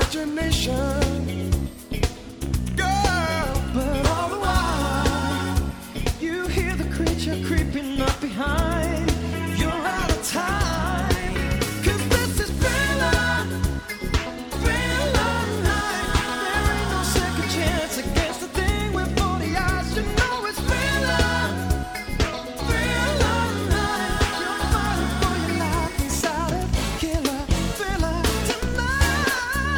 imagination, girl. But all the while, you hear the creature creeping up behind. You're out of time, 'cause this is thriller, thriller night. There ain't no second chance against the thing with 40 eyes. You know it's thriller, thriller night. You're fighting for your life inside a killer thriller tonight.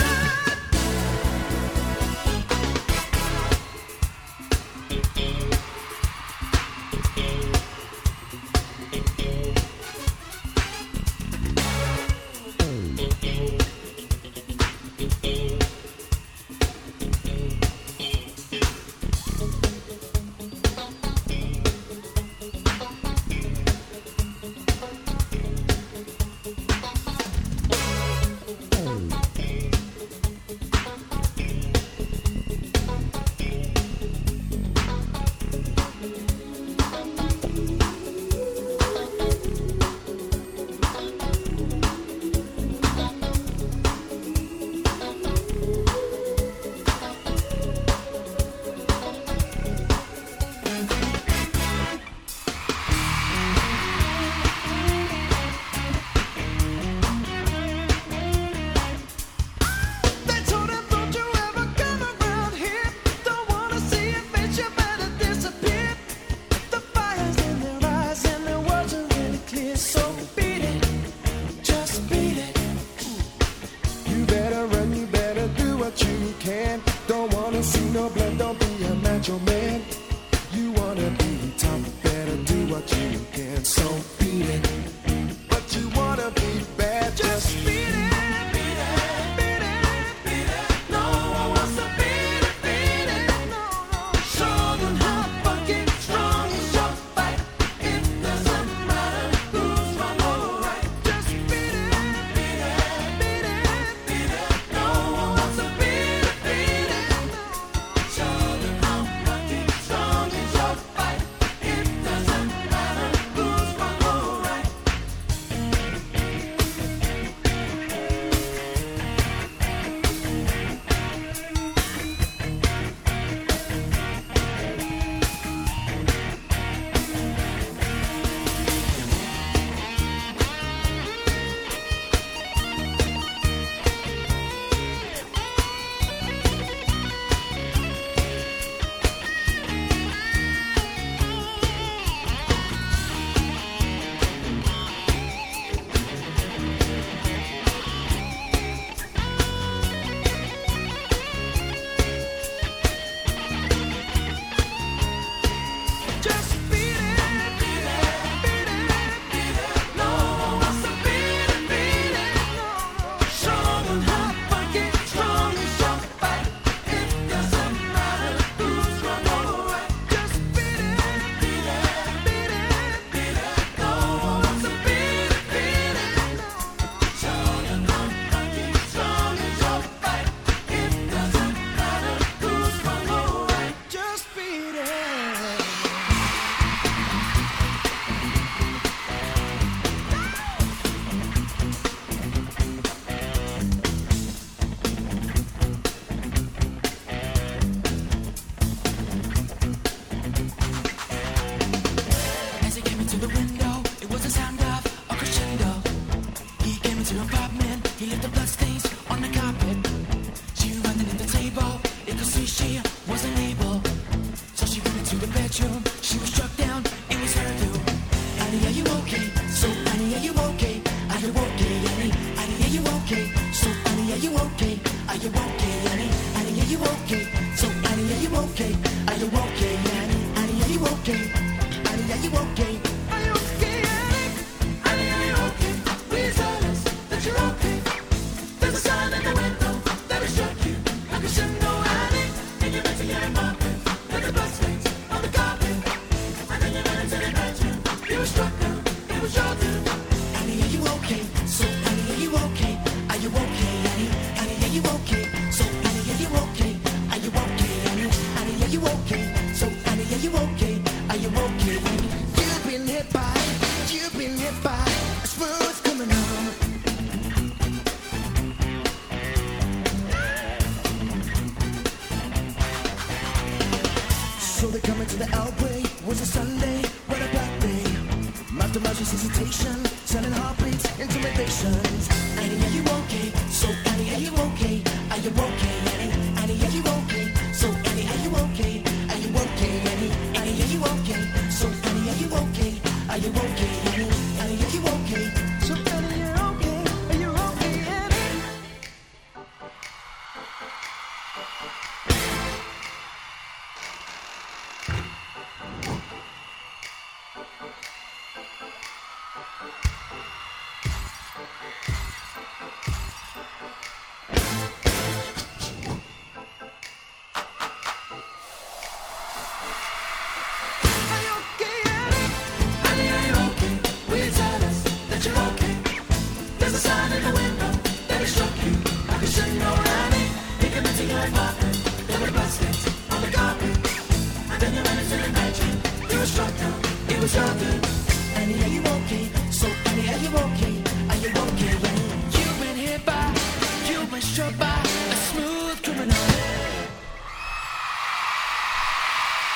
They told him, don't you ever come around here. Don't wanna see your face, you better disappear. The fire's in their eyes and their words are really clear. So beat it, just beat it. You better run, you better do what you can. Don't wanna see no blood, don't be a macho man. You wanna be tough, better do what you can. So beat it, but you wanna be bad, just beat it. Beat it, beat it, beat it. No one wants to beat it, beat it. No, no. Show them how fucking strong is your fight. It doesn't matter who's wrong or right. Just beat it, beat it, beat it, beat it. No one wants to beat it, beat it. Show them how fucking strong is your fight. It doesn't matter who's wrong or right. Just beat it, beat it, beat it, beat it. No one wants to beat it, beat it. Show them how fucking strong is your fight. It doesn't matter who's wrong or right. Just beat it, beat it, beat it, beat it. No one wants to beat it, beat it. Show them how fucking strong is your fight. It doesn't matter who's wrong or right. Just beat it. As he came into the window, it was the sound of a crescendo. He came into the apartment, he left the bloodstains on the carpet. She ran underneath the table, it could see she wasn't able. So she went into the bedroom, she was struck down, it was her doom. Annie, are you okay? So Annie, are you okay? Are you okay, Annie? Annie, are you okay? So Annie, are you okay? Are you okay, Annie? Annie, are you okay? So Annie, are you okay? Are you okay, Annie? Annie, are you okay? Annie, are you okay? Are you okay, Annie? Annie, are you okay? Please tell us that you're okay. There's a sign in the window that has struck you like a crescendo, Annie. And you went to your apartment, there's the bloodstains on the carpet. And then you went into the bedroom, you were struck down, it was your doom. Annie, are you okay? So Annie, are you okay? Are you okay, Annie? Annie, are you okay? So Annie, are you okay? Are you okay, Annie? Annie, are you okay? So Annie, are you okay? Are you okay, Annie? You've been hit by a smooth criminal. Coming to the Elbray was a Sunday, what a black day. After much hesitation, selling heartbeats, intimidations. Annie, are you okay? So Annie, are you okay? Are you okay, Annie? Annie, are you okay? So Annie, are you okay? Are you okay, Annie? Annie, are you okay? So Annie, are you okay? Are you okay, Annie? Annie, are you okay? So Annie, you're okay. Are you okay, Annie? Are you okay, Annie? Annie, are you okay? Will you tell us that you're okay? There's a sign in the window that it struck you like a signal, Annie. You came into your apartment, there were bloodstains on the carpet. Then you ran into the bedroom, you were struck down, it was your turn. Annie, are you okay? So Annie, are you okay? Are you okay, Annie? You've been hit by, you've been struck by